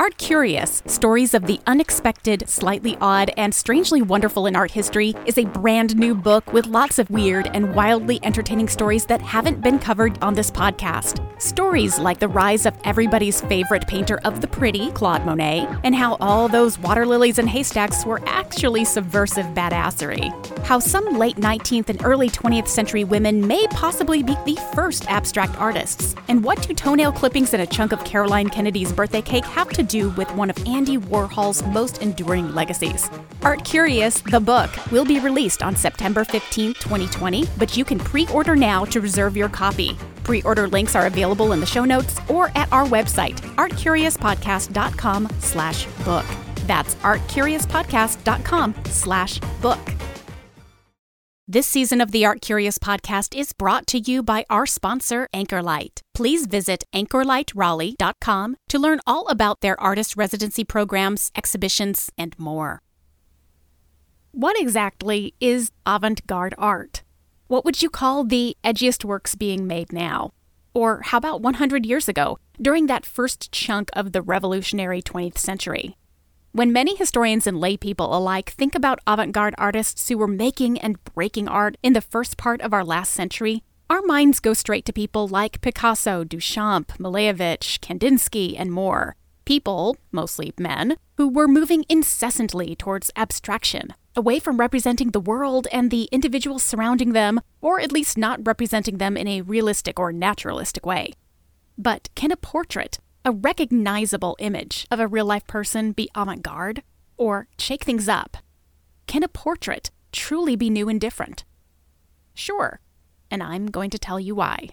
Art Curious, Stories of the Unexpected, Slightly Odd, and Strangely Wonderful in Art History is a brand new book with lots of weird and wildly entertaining stories that haven't been covered on this podcast. Stories like the rise of everybody's favorite painter of the pretty, Claude Monet, and how all those water lilies and haystacks were actually subversive badassery. How some late 19th and early 20th century women may possibly be the first abstract artists. And what do toenail clippings and a chunk of Caroline Kennedy's birthday cake have to do with one of Andy Warhol's most enduring legacies? Art Curious, the book, will be released on September 15, 2020, but you can pre-order now to reserve your copy. Pre-order links are available in the show notes or at our website, artcuriouspodcast.com/book. That's artcuriouspodcast.com/book. This season of the Art Curious podcast is brought to you by our sponsor, Anchorlight. Please visit anchorlightraleigh.com to learn all about their artist residency programs, exhibitions, and more. What exactly is avant-garde art? What would you call the edgiest works being made now? Or how about 100 years ago, during that first chunk of the revolutionary 20th century? When many historians and lay people alike think about avant-garde artists who were making and breaking art in the first part of our last century, our minds go straight to people like Picasso, Duchamp, Malevich, Kandinsky, and more. People, mostly men, who were moving incessantly towards abstraction, away from representing the world and the individuals surrounding them, or at least not representing them in a realistic or naturalistic way. But can a portrait, a recognizable image of a real-life person, be avant-garde? Or shake things up? Can a portrait truly be new and different? Sure, and I'm going to tell you why.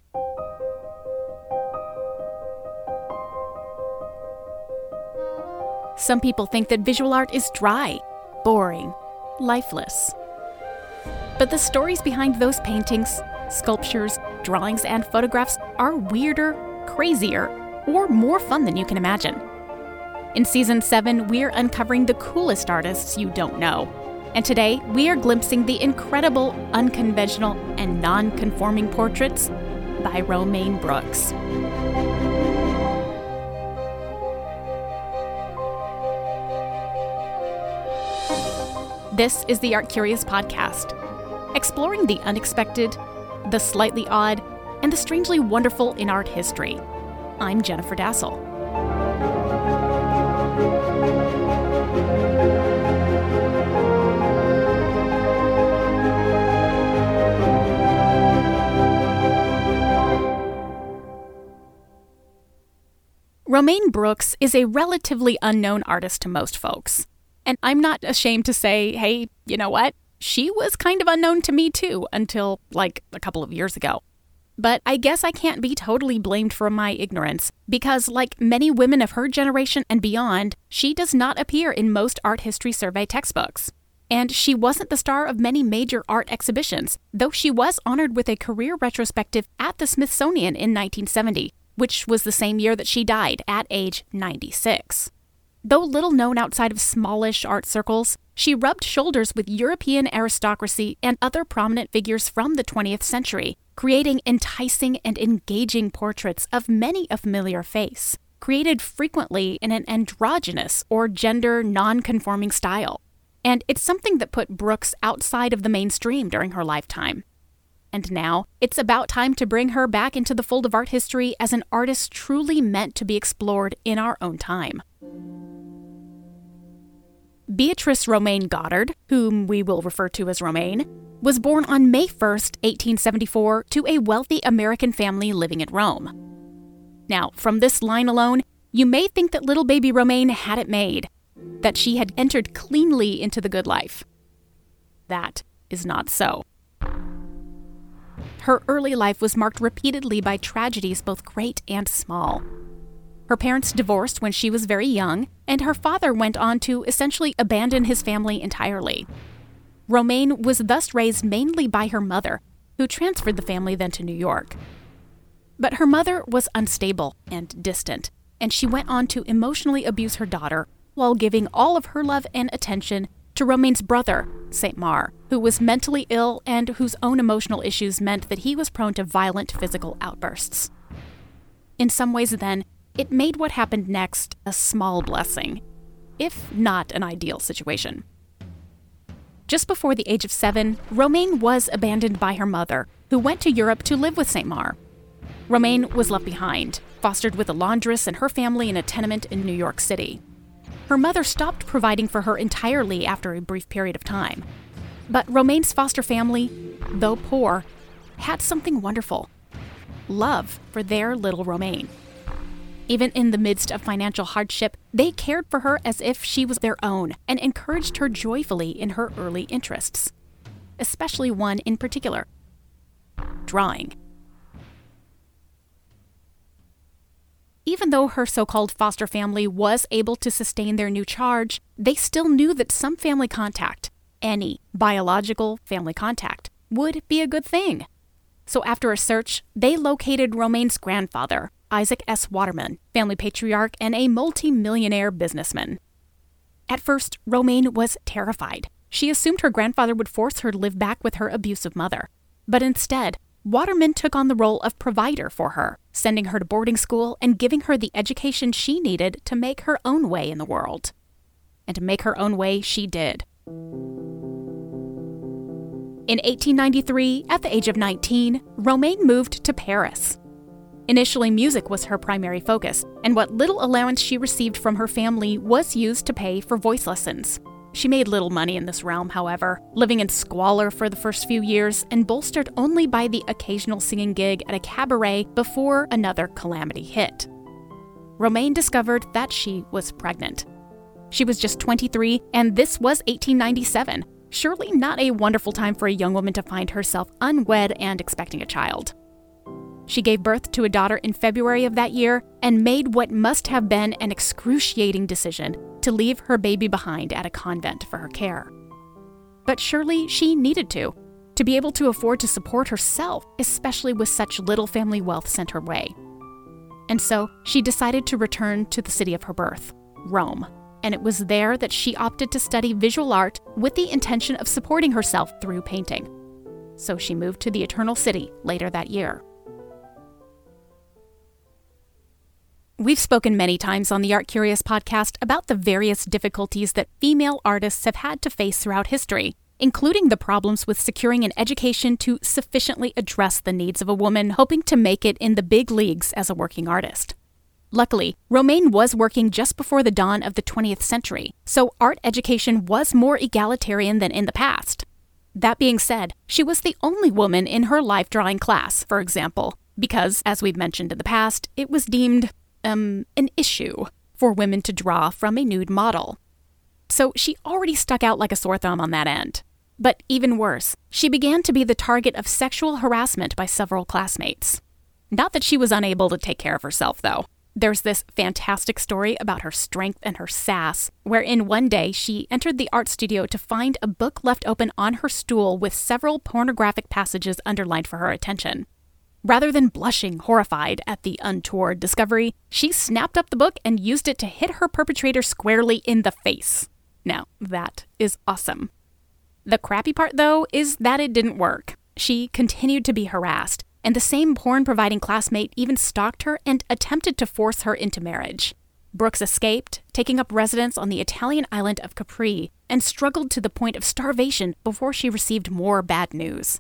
Some people think that visual art is dry, boring, lifeless. But the stories behind those paintings, sculptures, drawings, and photographs are weirder, crazier, or more fun than you can imagine. In Season 7, we're uncovering the coolest artists you don't know. And today, we are glimpsing the incredible, unconventional, and non-conforming portraits by Romaine Brooks. This is the Art Curious podcast, exploring the unexpected, the slightly odd, and the strangely wonderful in art history. I'm Jennifer Dassel. Romaine Brooks is a relatively unknown artist to most folks. And I'm not ashamed to say, hey, you know what? She was kind of unknown to me too, until like a couple of years ago. But I guess I can't be totally blamed for my ignorance, because like many women of her generation and beyond, she does not appear in most art history survey textbooks. And she wasn't the star of many major art exhibitions, though she was honored with a career retrospective at the Smithsonian in 1970, which was the same year that she died at age 96. Though little known outside of smallish art circles, she rubbed shoulders with European aristocracy and other prominent figures from the 20th century, creating enticing and engaging portraits of many a familiar face, created frequently in an androgynous or gender non-conforming style. And it's something that put Brooks outside of the mainstream during her lifetime. And now, it's about time to bring her back into the fold of art history as an artist truly meant to be explored in our own time. Beatrice Romaine Goddard, whom we will refer to as Romaine, was born on May 1st, 1874, to a wealthy American family living in Rome. Now, from this line alone, you may think that little baby Romaine had it made, that she had entered cleanly into the good life. That is not so. Her early life was marked repeatedly by tragedies both great and small. Her parents divorced when she was very young, and her father went on to essentially abandon his family entirely. Romaine was thus raised mainly by her mother, who transferred the family then to New York. But her mother was unstable and distant, and she went on to emotionally abuse her daughter while giving all of her love and attention to Romaine's brother, Saint Mar, who was mentally ill and whose own emotional issues meant that he was prone to violent physical outbursts. In some ways then, it made what happened next a small blessing, if not an ideal situation. Just before the age of 7, Romaine was abandoned by her mother, who went to Europe to live with Saint-Mars. Romaine was left behind, fostered with a laundress and her family in a tenement in New York City. Her mother stopped providing for her entirely after a brief period of time. But Romaine's foster family, though poor, had something wonderful: love for their little Romaine. Even in the midst of financial hardship, they cared for her as if she was their own and encouraged her joyfully in her early interests, especially one in particular: drawing. Even though her so-called foster family was able to sustain their new charge, they still knew that some family contact, any biological family contact, would be a good thing. So after a search, they located Romaine's grandfather, Isaac S. Waterman, family patriarch and a multi-millionaire businessman. At first, Romaine was terrified. She assumed her grandfather would force her to live back with her abusive mother. But instead, Waterman took on the role of provider for her, sending her to boarding school and giving her the education she needed to make her own way in the world. And to make her own way, she did. In 1893, at the age of 19, Romaine moved to Paris. Initially, music was her primary focus, and what little allowance she received from her family was used to pay for voice lessons. She made little money in this realm, however, living in squalor for the first few years and bolstered only by the occasional singing gig at a cabaret before another calamity hit. Romaine discovered that she was pregnant. She was just 23, and this was 1897. Surely not a wonderful time for a young woman to find herself unwed and expecting a child. She gave birth to a daughter in February of that year and made what must have been an excruciating decision to leave her baby behind at a convent for her care. But surely she needed to be able to afford to support herself, especially with such little family wealth sent her way. And so she decided to return to the city of her birth, Rome, and it was there that she opted to study visual art with the intention of supporting herself through painting. So she moved to the Eternal City later that year. We've spoken many times on the Art Curious podcast about the various difficulties that female artists have had to face throughout history, including the problems with securing an education to sufficiently address the needs of a woman hoping to make it in the big leagues as a working artist. Luckily, Romaine was working just before the dawn of the 20th century, so art education was more egalitarian than in the past. That being said, she was the only woman in her life drawing class, for example, because, as we've mentioned in the past, it was deemed an issue for women to draw from a nude model. So she already stuck out like a sore thumb on that end. But even worse, she began to be the target of sexual harassment by several classmates. Not that she was unable to take care of herself, though. There's this fantastic story about her strength and her sass, wherein one day she entered the art studio to find a book left open on her stool with several pornographic passages underlined for her attention. Rather than blushing horrified at the untoward discovery, she snapped up the book and used it to hit her perpetrator squarely in the face. Now, that is awesome. The crappy part, though, is that it didn't work. She continued to be harassed, and the same porn-providing classmate even stalked her and attempted to force her into marriage. Brooks escaped, taking up residence on the Italian island of Capri, and struggled to the point of starvation before she received more bad news.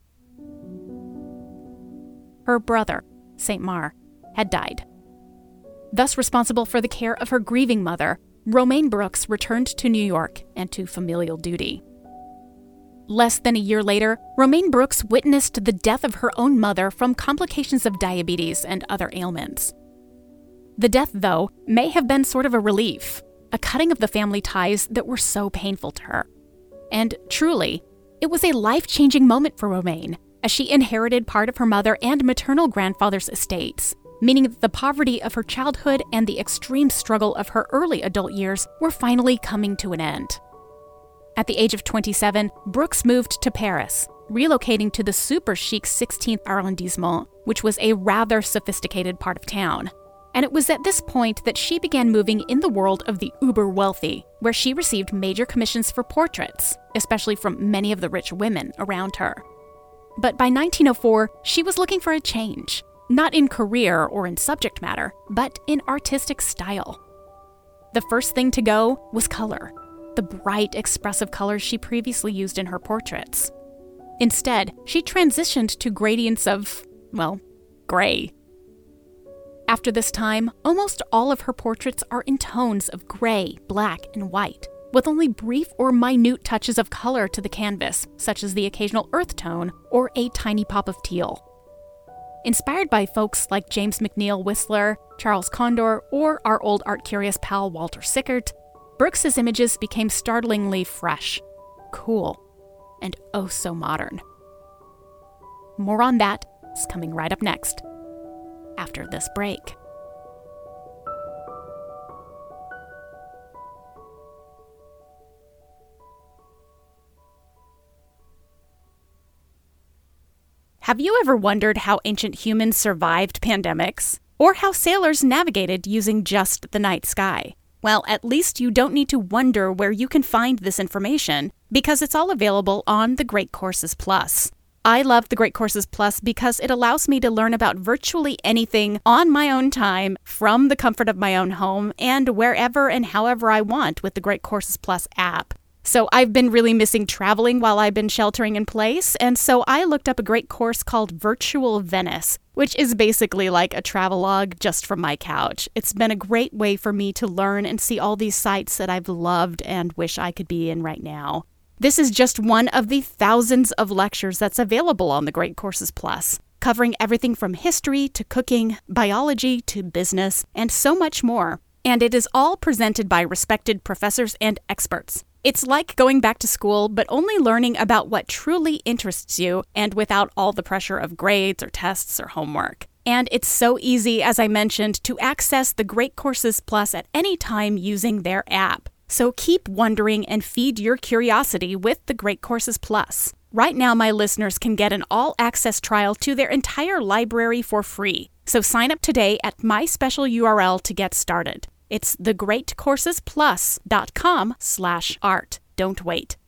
Her brother, Saint-Mars, had died. Thus responsible for the care of her grieving mother, Romaine Brooks returned to New York and to familial duty. Less than a year later, Romaine Brooks witnessed the death of her own mother from complications of diabetes and other ailments. The death, though, may have been sort of a relief, a cutting of the family ties that were so painful to her. And truly, it was a life-changing moment for Romaine, as she inherited part of her mother and maternal grandfather's estates, meaning that the poverty of her childhood and the extreme struggle of her early adult years were finally coming to an end. At the age of 27, Brooks moved to Paris, relocating to the super chic 16th arrondissement, which was a rather sophisticated part of town. And it was at this point that she began moving in the world of the uber-wealthy, where she received major commissions for portraits, especially from many of the rich women around her. But by 1904, she was looking for a change. not in career or in subject matter, but in artistic style. The first thing to go was color, the bright, expressive colors she previously used in her portraits. Instead, she transitioned to gradients of, well, gray. After this time, almost all of her portraits are in tones of gray, black, and white, with only brief or minute touches of color to the canvas, such as the occasional earth tone or a tiny pop of teal. Inspired by folks like James McNeill Whistler, Charles Condor, or our old art-curious pal Walter Sickert, Brooks's images became startlingly fresh, cool, and oh so modern. More on that is coming right up next, after this break. Have you ever wondered how ancient humans survived pandemics? Or how sailors navigated using just the night sky? Well, at least you don't need to wonder where you can find this information, because it's all available on the Great Courses Plus. I love the Great Courses Plus because it allows me to learn about virtually anything on my own time, from the comfort of my own home, and wherever and however I want with the Great Courses Plus app. So I've been really missing traveling while I've been sheltering in place, and so I looked up a great course called Virtual Venice, which is basically like a travelogue just from my couch. It's been a great way for me to learn and see all these sites that I've loved and wish I could be in right now. This is just one of the thousands of lectures that's available on the Great Courses Plus, covering everything from history to cooking, biology to business, and so much more. And it is all presented by respected professors and experts. It's like going back to school, but only learning about what truly interests you and without all the pressure of grades or tests or homework. And it's so easy, as I mentioned, to access the Great Courses Plus at any time using their app. So keep wondering and feed your curiosity with the Great Courses Plus. Right now, my listeners can get an all-access trial to their entire library for free. So sign up today at my special URL to get started. It's thegreatcoursesplus.com/art. Don't wait.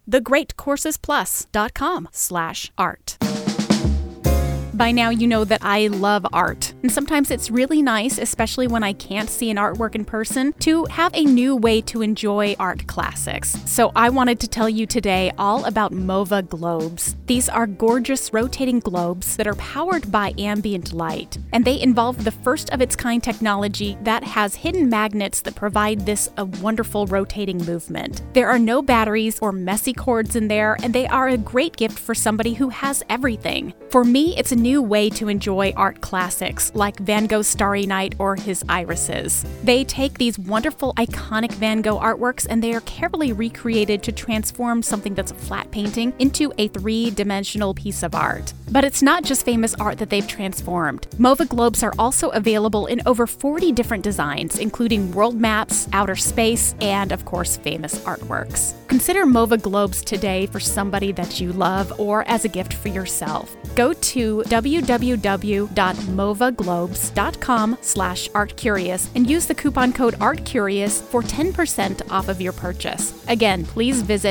thegreatcoursesplus.com/art. By now, you know that I love art, and sometimes it's really nice, especially when I can't see an artwork in person, to have a new way to enjoy art classics. So I wanted to tell you today all about MOVA globes. These are gorgeous rotating globes that are powered by ambient light, and they involve the first of its kind technology that has hidden magnets that provide this a wonderful rotating movement. There are no batteries or messy cords in there, and they are a great gift for somebody who has everything. For me, it's a new way to enjoy art classics like Van Gogh's Starry Night or his Irises. They take these wonderful, iconic Van Gogh artworks and they are carefully recreated to transform something that's a flat painting into a three-dimensional piece of art. But it's not just famous art that they've transformed. MOVA globes are also available in over 40 different designs, including world maps, outer space, and of course, famous artworks. Consider MOVA globes today for somebody that you love or as a gift for yourself. Go to www.movaglobes.com/artcurious and use the coupon code ARTCurious for 10% off of your purchase. Again, please visit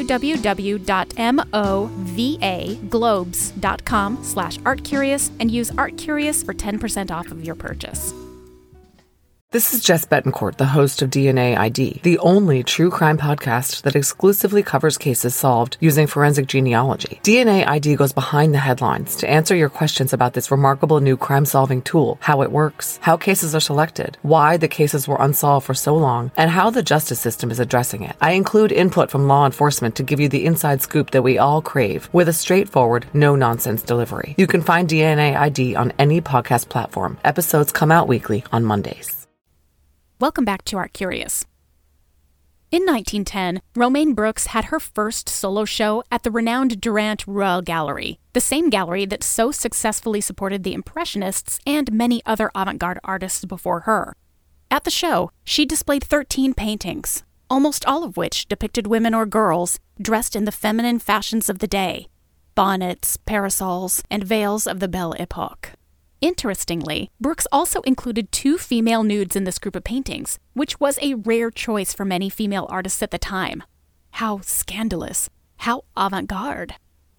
www.movaglobes.com/artcurious and use ArtCurious for 10% off of your purchase. This is Jess Betancourt, the host of DNA ID, the only true crime podcast that exclusively covers cases solved using forensic genealogy. DNA ID goes behind the headlines to answer your questions about this remarkable new crime-solving tool, how it works, how cases are selected, why the cases were unsolved for so long, and how the justice system is addressing it. I include input from law enforcement to give you the inside scoop that we all crave, with a straightforward, no-nonsense delivery. You can find DNA ID on any podcast platform. Episodes come out weekly on Mondays. Welcome back to Art Curious. In 1910, Romaine Brooks had her first solo show at the renowned Durant Royal Gallery, the same gallery that so successfully supported the Impressionists and many other avant-garde artists before her. At the show, she displayed 13 paintings, almost all of which depicted women or girls dressed in the feminine fashions of the day, bonnets, parasols, and veils of the Belle Epoque. Interestingly, Brooks also included 2 female nudes in this group of paintings, which was a rare choice for many female artists at the time. How scandalous. How avant-garde.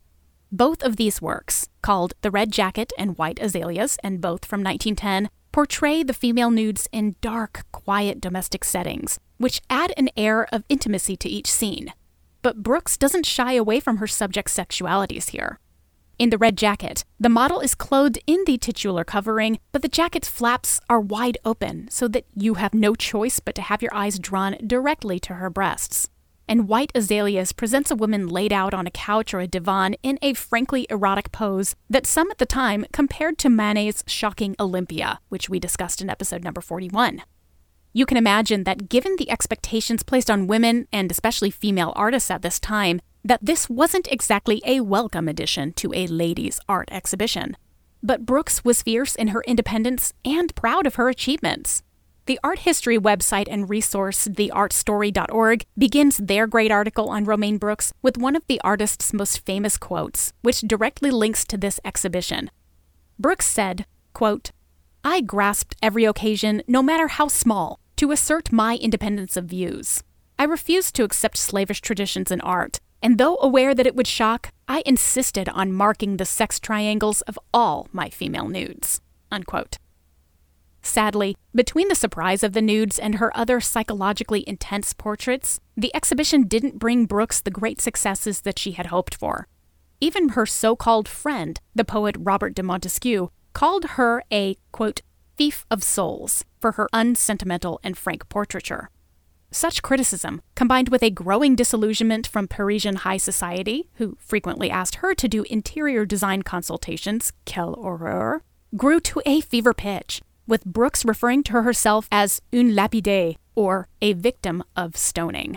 Both of these works, called The Red Jacket and White Azaleas, and both from 1910, portray the female nudes in dark, quiet domestic settings, which add an air of intimacy to each scene. But Brooks doesn't shy away from her subject's sexualities here. In The Red Jacket, the model is clothed in the titular covering, but the jacket's flaps are wide open so that you have no choice but to have your eyes drawn directly to her breasts. And White Azaleas presents a woman laid out on a couch or a divan in a frankly erotic pose that some at the time compared to Manet's shocking Olympia, which we discussed in episode number 41. You can imagine that given the expectations placed on women, and especially female artists at this time, that this wasn't exactly a welcome addition to a ladies' art exhibition. But Brooks was fierce in her independence and proud of her achievements. The art history website and resource, theartstory.org, begins their great article on Romaine Brooks with one of the artist's most famous quotes, which directly links to this exhibition. Brooks said, quote, "I grasped every occasion, no matter how small, to assert my independence of views. I refused to accept slavish traditions in art, and though aware that it would shock, I insisted on marking the sex triangles of all my female nudes." Unquote. Sadly, between the surprise of the nudes and her other psychologically intense portraits, the exhibition didn't bring Brooks the great successes that she had hoped for. Even her so-called friend, the poet Robert de Montesquieu, called her a, quote, thief of souls for her unsentimental and frank portraiture. Such criticism, combined with a growing disillusionment from Parisian high society, who frequently asked her to do interior design consultations, quelle horreur, grew to a fever pitch, with Brooks referring to herself as une lapidée, or a victim of stoning.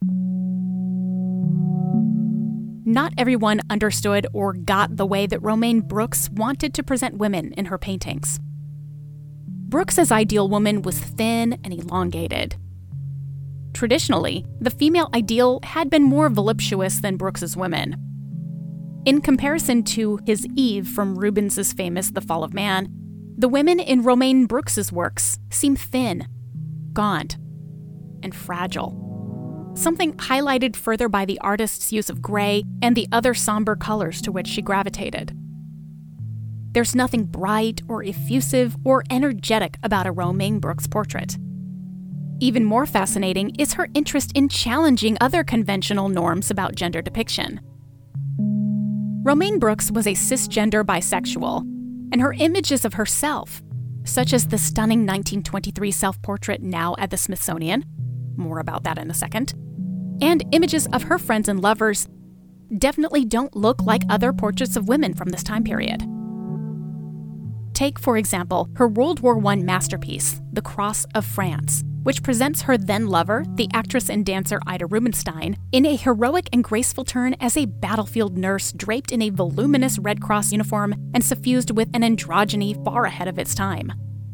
Not everyone understood or got the way that Romaine Brooks wanted to present women in her paintings. Brooks's ideal woman was thin and elongated. Traditionally, the female ideal had been more voluptuous than Brooks's women. In comparison to his Eve from Rubens's famous The Fall of Man, the women in Romaine Brooks's works seem thin, gaunt, and fragile. Something highlighted further by the artist's use of gray and the other somber colors to which she gravitated. There's nothing bright or effusive or energetic about a Romaine Brooks portrait. Even more fascinating is her interest in challenging other conventional norms about gender depiction. Romaine Brooks was a cisgender bisexual, and her images of herself, such as the stunning 1923 self-portrait now at the Smithsonian, more about that in a second, and images of her friends and lovers, definitely don't look like other portraits of women from this time period. Take, for example, her World War I masterpiece, The Cross of France, which presents her then-lover, the actress and dancer Ida Rubinstein, in a heroic and graceful turn as a battlefield nurse draped in a voluminous Red Cross uniform and suffused with an androgyny far ahead of its time.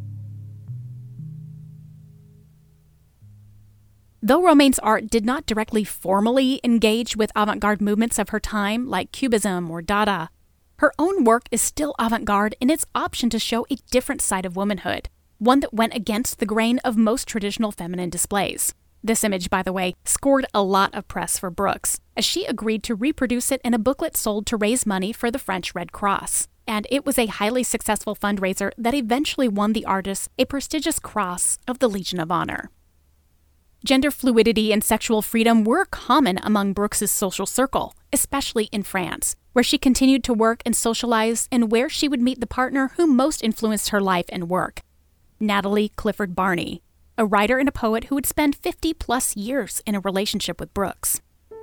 Though Romaine's art did not directly formally engage with avant-garde movements of her time, like Cubism or Dada, her own work is still avant-garde in its option to show a different side of womanhood, one that went against the grain of most traditional feminine displays. This image, by the way, scored a lot of press for Brooks, as she agreed to reproduce it in a booklet sold to raise money for the French Red Cross. And it was a highly successful fundraiser that eventually won the artist a prestigious Cross of the Legion of Honor. Gender fluidity and sexual freedom were common among Brooks's social circle, especially in France, where she continued to work and socialize and where she would meet the partner who most influenced her life and work, Natalie Clifford Barney, a writer and a poet who would spend 50-plus years in a relationship with Brooks.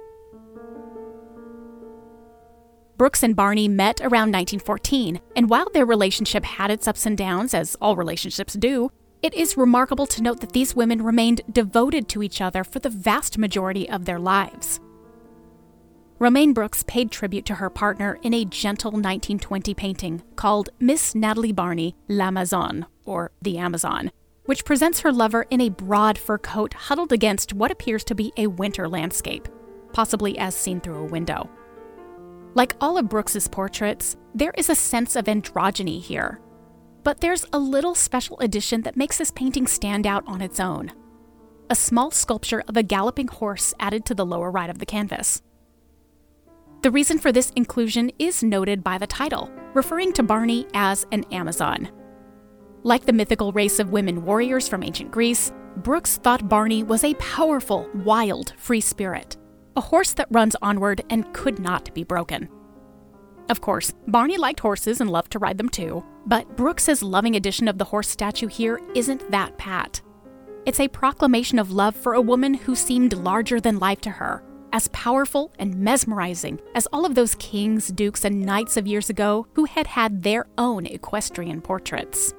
Brooks and Barney met around 1914, and while their relationship had its ups and downs, as all relationships do, it is remarkable to note that these women remained devoted to each other for the vast majority of their lives. Romaine Brooks paid tribute to her partner in a gentle 1920 painting called Miss Natalie Barney, l'Amazone, or The Amazon, which presents her lover in a broad fur coat huddled against what appears to be a winter landscape, possibly as seen through a window. Like all of Brooks's portraits, there is a sense of androgyny here. But there's a little special addition that makes this painting stand out on its own. A small sculpture of a galloping horse added to the lower right of the canvas. The reason for this inclusion is noted by the title, referring to Barney as an Amazon. Like the mythical race of women warriors from ancient Greece, Brooks thought Barney was a powerful, wild, free spirit, a horse that runs onward and could not be broken. Of course, Barney liked horses and loved to ride them too, but Brooks's loving addition of the horse statue here isn't that pat. It's a proclamation of love for a woman who seemed larger than life to her, as powerful and mesmerizing as all of those kings, dukes, and knights of years ago who had had their own equestrian portraits.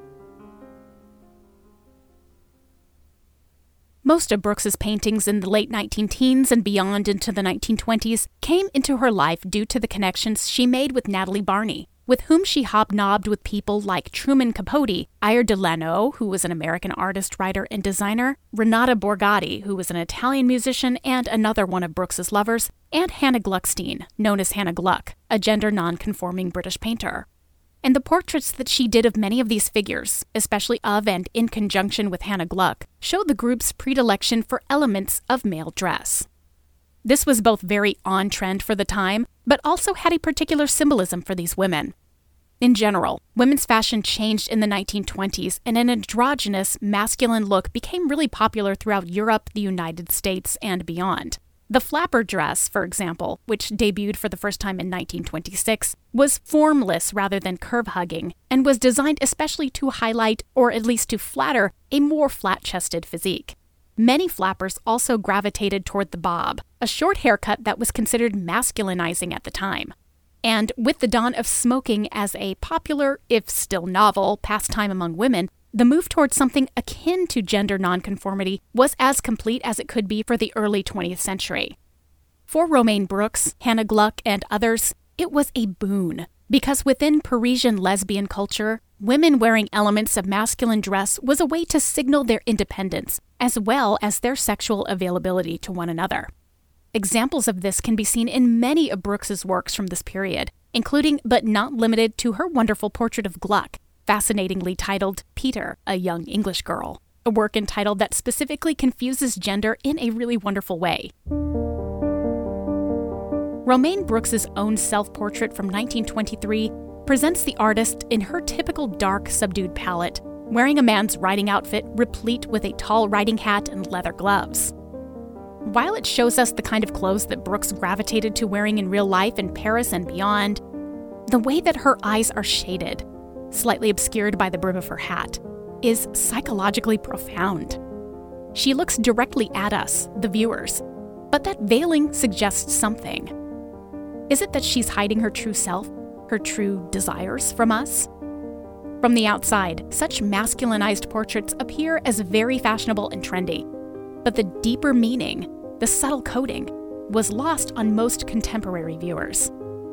Most of Brooks's paintings in the late 19-teens and beyond into the 1920s came into her life due to the connections she made with Natalie Barney, with whom she hobnobbed with people like Truman Capote, Ire Delano, who was an American artist, writer, and designer, Renata Borgatti, who was an Italian musician and another one of Brooks's lovers, and Hannah Gluckstein, known as Hannah Gluck, a gender non-conforming British painter. And the portraits that she did of many of these figures, especially of and in conjunction with Hannah Gluck, showed the group's predilection for elements of male dress. This was both very on-trend for the time, but also had a particular symbolism for these women. In general, women's fashion changed in the 1920s, and an androgynous, masculine look became really popular throughout Europe, the United States, and beyond. The flapper dress, for example, which debuted for the first time in 1926, was formless rather than curve-hugging, and was designed especially to highlight, or at least to flatter, a more flat-chested physique. Many flappers also gravitated toward the bob, a short haircut that was considered masculinizing at the time. And with the dawn of smoking as a popular, if still novel, pastime among women, the move towards something akin to gender nonconformity was as complete as it could be for the early 20th century. For Romaine Brooks, Hannah Gluck, and others, it was a boon, because within Parisian lesbian culture, women wearing elements of masculine dress was a way to signal their independence, as well as their sexual availability to one another. Examples of this can be seen in many of Brooks's works from this period, including but not limited to her wonderful portrait of Gluck, fascinatingly titled Peter, a Young English Girl, a work entitled that specifically confuses gender in a really wonderful way. Romaine Brooks's own self-portrait from 1923 presents the artist in her typical dark, subdued palette, wearing a man's riding outfit replete with a tall riding hat and leather gloves. While it shows us the kind of clothes that Brooks gravitated to wearing in real life in Paris and beyond, the way that her eyes are shaded, slightly obscured by the brim of her hat, is psychologically profound. She looks directly at us, the viewers, but that veiling suggests something. Is it that she's hiding her true self, her true desires from us? From the outside, such masculinized portraits appear as very fashionable and trendy, but the deeper meaning, the subtle coding, was lost on most contemporary viewers.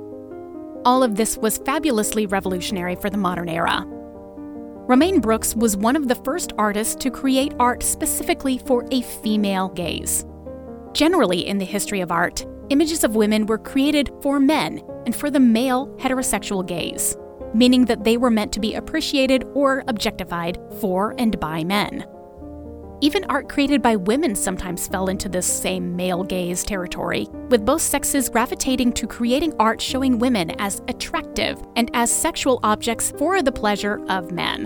All of this was fabulously revolutionary for the modern era. Romaine Brooks was one of the first artists to create art specifically for a female gaze. Generally, in the history of art, images of women were created for men and for the male heterosexual gaze, meaning that they were meant to be appreciated or objectified for and by men. Even art created by women sometimes fell into this same male gaze territory, with both sexes gravitating to creating art showing women as attractive and as sexual objects for the pleasure of men.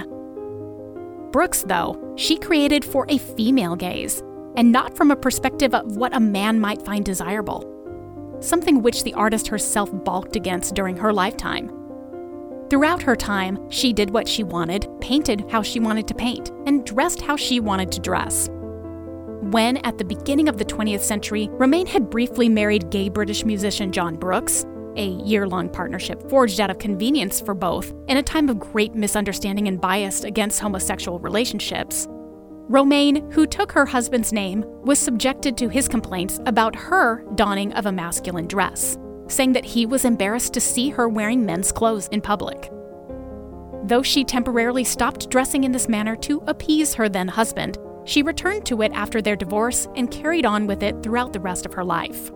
Brooks, though, she created for a female gaze, and not from a perspective of what a man might find desirable, something which the artist herself balked against during her lifetime. Throughout her time, she did what she wanted, painted how she wanted to paint, and dressed how she wanted to dress. When, at the beginning of the 20th century, Romaine had briefly married gay British musician John Brooks, a year-long partnership forged out of convenience for both, in a time of great misunderstanding and bias against homosexual relationships, Romaine, who took her husband's name, was subjected to his complaints about her donning of a masculine dress, saying that he was embarrassed to see her wearing men's clothes in public. Though she temporarily stopped dressing in this manner to appease her then-husband, she returned to it after their divorce and carried on with it throughout the rest of her life.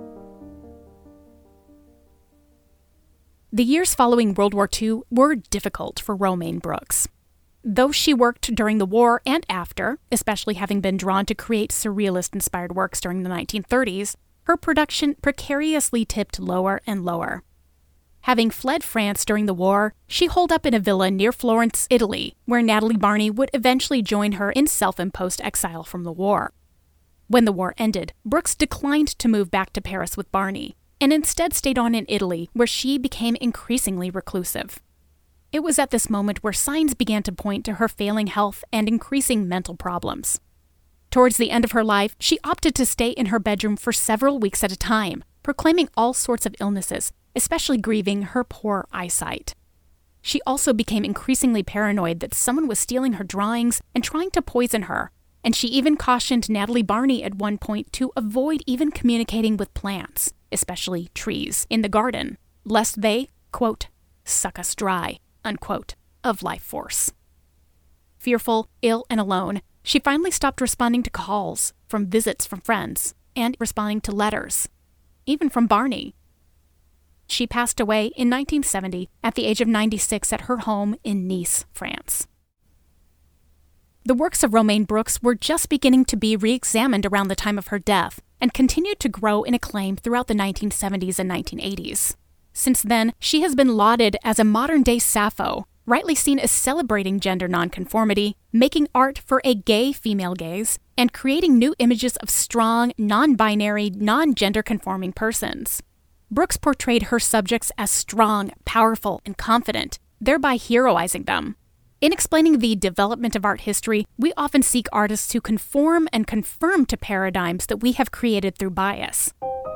The years following World War II were difficult for Romaine Brooks. Though she worked during the war and after, especially having been drawn to create surrealist-inspired works during the 1930s, her production precariously tipped lower and lower. Having fled France during the war, she holed up in a villa near Florence, Italy, where Natalie Barney would eventually join her in self-imposed exile from the war. When the war ended, Brooks declined to move back to Paris with Barney, and instead stayed on in Italy, where she became increasingly reclusive. It was at this moment where signs began to point to her failing health and increasing mental problems. Towards the end of her life, she opted to stay in her bedroom for several weeks at a time, proclaiming all sorts of illnesses, especially grieving her poor eyesight. She also became increasingly paranoid that someone was stealing her drawings and trying to poison her, and she even cautioned Natalie Barney at one point to avoid even communicating with plants, especially trees, in the garden, lest they, quote, suck us dry, unquote, of life force. Fearful, ill, and alone, she finally stopped responding to calls, from visits from friends, and responding to letters, even from Barney. She passed away in 1970 at the age of 96 at her home in Nice, France. The works of Romaine Brooks were just beginning to be re-examined around the time of her death and continued to grow in acclaim throughout the 1970s and 1980s. Since then, she has been lauded as a modern-day Sappho, rightly seen as celebrating gender nonconformity, making art for a gay female gaze, and creating new images of strong, non-binary, non-gender-conforming persons. Brooks portrayed her subjects as strong, powerful, and confident, thereby heroizing them. In explaining the development of art history, we often seek artists to conform and confirm to paradigms that we have created through bias.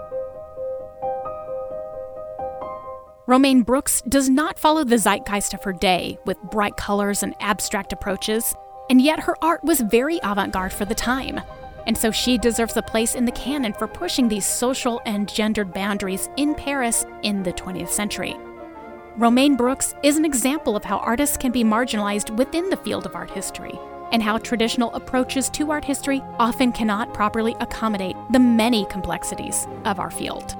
Romaine Brooks does not follow the zeitgeist of her day with bright colors and abstract approaches, and yet her art was very avant-garde for the time. And so she deserves a place in the canon for pushing these social and gendered boundaries in Paris in the 20th century. Romaine Brooks is an example of how artists can be marginalized within the field of art history, and how traditional approaches to art history often cannot properly accommodate the many complexities of our field.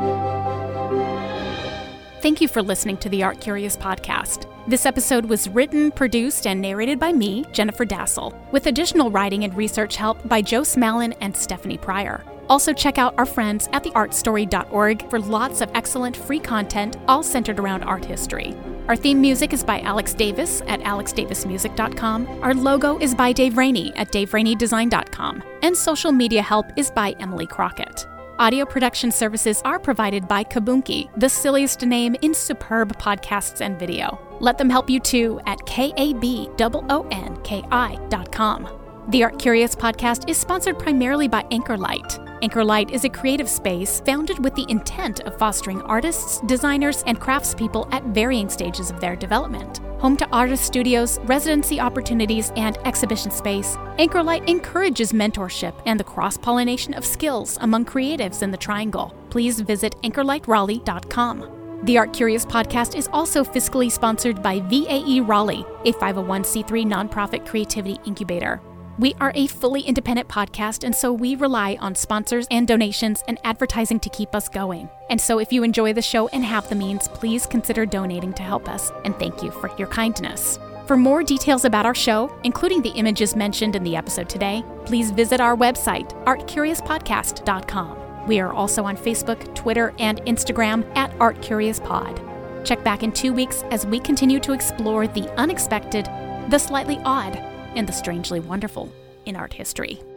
Thank you for listening to the Art Curious podcast. This episode was written, produced, and narrated by me, Jennifer Dassel, with additional writing and research help by Joe Smallin and Stephanie Pryor. Also check out our friends at theartstory.org for lots of excellent free content, all centered around art history. Our theme music is by Alex Davis at alexdavismusic.com. Our logo is by Dave Rainey at daverainydesign.com. And social media help is by Emily Crockett. Audio production services are provided by Kabunki, the silliest name in superb podcasts and video. Let them help you too at kabonki.com. The Art Curious podcast is sponsored primarily by Anchorlight. Anchorlight is a creative space founded with the intent of fostering artists, designers, and craftspeople at varying stages of their development. Home to artist studios, residency opportunities, and exhibition space, Anchorlight encourages mentorship and the cross-pollination of skills among creatives in the Triangle. Please visit anchorlightraleigh.com. The Art Curious podcast is also fiscally sponsored by VAE Raleigh, a 501c3 nonprofit creativity incubator. We are a fully independent podcast, and so we rely on sponsors and donations and advertising to keep us going. And so if you enjoy the show and have the means, please consider donating to help us, and thank you for your kindness. For more details about our show, including the images mentioned in the episode today, please visit our website, artcuriouspodcast.com. We are also on Facebook, Twitter, and Instagram at ArtCuriousPod. Check back in 2 weeks as we continue to explore the unexpected, the slightly odd, and the strangely wonderful in art history.